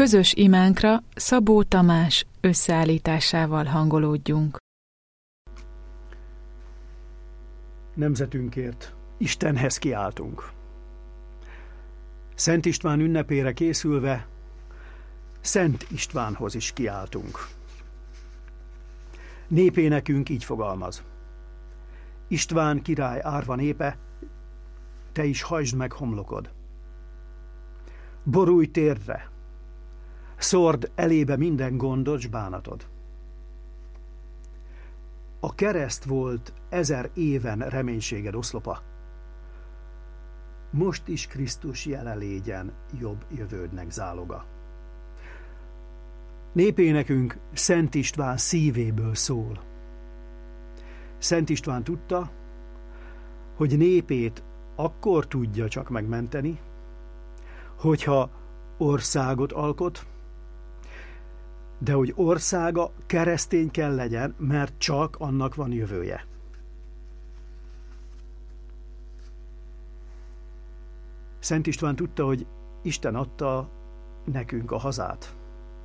közös imánkra Szabó Tamás összeállításával hangolódjunk. Nemzetünkért Istenhez kiáltunk. Szent István ünnepére készülve Szent Istvánhoz is kiáltunk. Népénekünk így fogalmaz: István király árva népe, te is hajtsd meg homlokod. Borulj térdre, szórd elébe minden gondod s bánatod. A kereszt volt 1000 éven reménységed oszlopa. Most is Krisztus jele légyen jobb jövődnek záloga. Népénekünk Szent István szívéből szól. Szent István tudta, hogy népét akkor tudja csak megmenteni, hogyha országot alkot, de hogy országa keresztény kell legyen, mert csak annak van jövője. Szent István tudta, hogy Isten adta nekünk a hazát.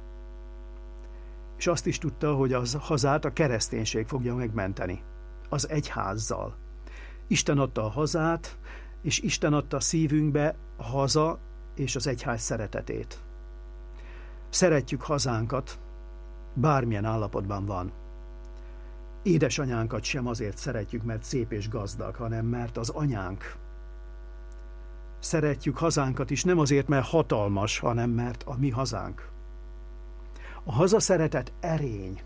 És azt is tudta, hogy az hazát a kereszténység fogja megmenteni, az egyházzal. Isten adta a hazát, és Isten adta a szívünkbe a haza és az egyház szeretetét. Szeretjük hazánkat, bármilyen állapotban van. Édesanyánkat sem azért szeretjük, mert szép és gazdag, hanem mert az anyánk. Szeretjük hazánkat is nem azért, mert hatalmas, hanem mert a mi hazánk. A hazaszeretet erény.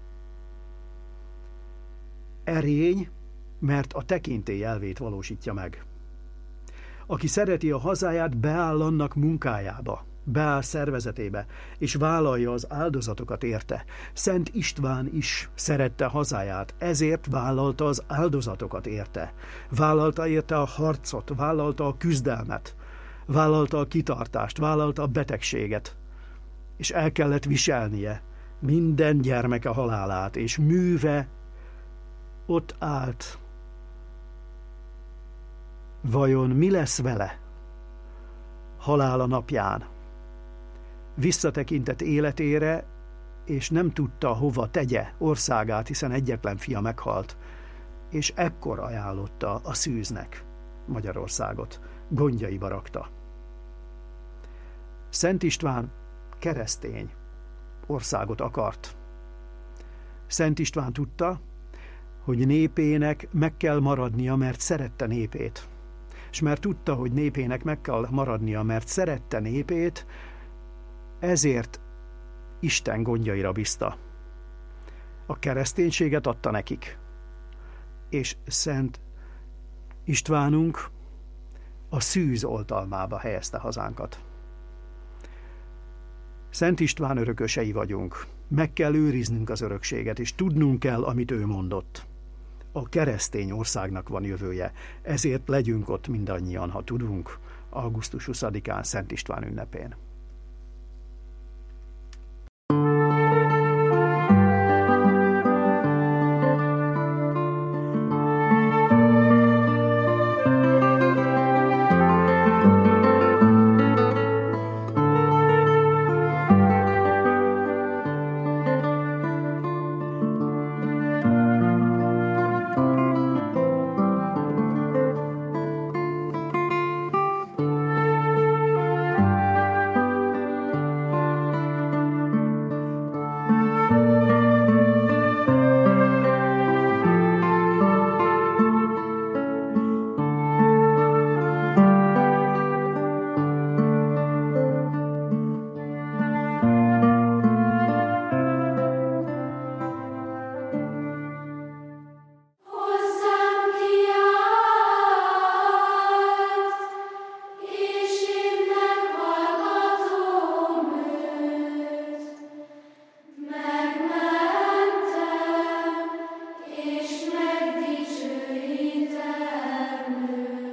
Erény, mert a tekintély elvét valósítja meg. Aki szereti a hazáját, beáll annak munkájába, beáll szervezetébe, és vállalja az áldozatokat érte. Szent István is szerette hazáját, ezért vállalta az áldozatokat érte. Vállalta érte a harcot, vállalta a küzdelmet, vállalta a kitartást, vállalta a betegséget, és el kellett viselnie minden gyermeke halálát, és műve ott állt. Vajon mi lesz vele halála napján? Visszatekintett életére, és nem tudta, hova tegye országát, hiszen egyetlen fia meghalt, és ekkor ajánlotta a szűznek Magyarországot, gondjaiba rakta. Szent István keresztény országot akart. Szent István tudta, hogy népének meg kell maradnia, mert szerette népét. És mert tudta, hogy népének meg kell maradnia, mert szerette népét, ezért Isten gondjaira bízta. A kereszténységet adta nekik. És Szent Istvánunk a szűz oltalmába helyezte hazánkat. Szent István örökösei vagyunk. Meg kell őriznünk az örökséget, és tudnunk kell, amit ő mondott. A keresztény országnak van jövője, ezért legyünk ott mindannyian, ha tudunk, augusztus 20-án Szent István ünnepén.